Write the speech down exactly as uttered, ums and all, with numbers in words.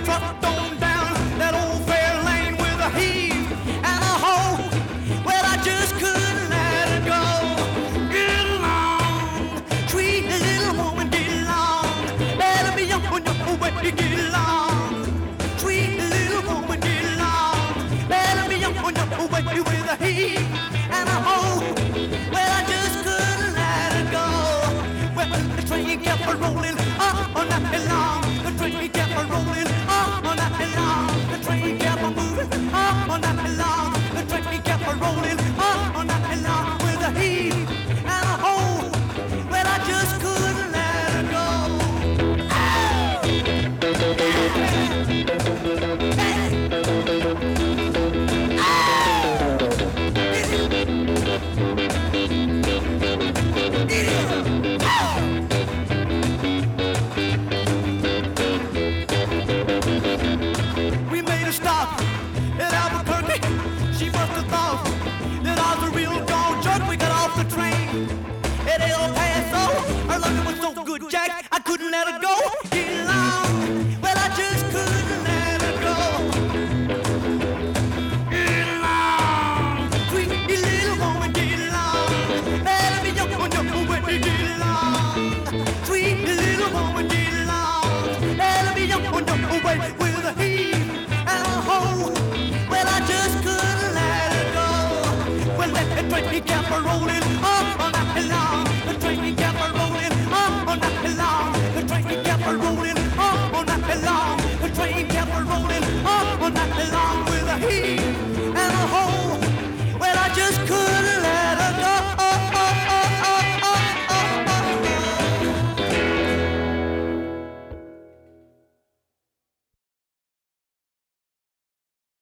trucked on down that old fair lane with a heave and a hoe. Well, I just couldn't let it go. Get along, sweet little woman, get along. Better be on your way to get along. Sweet little woman, get along. Better be on your way with a heave and a hoe. Well, I just couldn't let it go. Well, the train kept a rolling on all night long. The train kept a rolling on all night long. The train kept a moving on all night long. The train kept a rolling on all night long with a heave and a hoe. Well, I just couldn't let it go. Oh!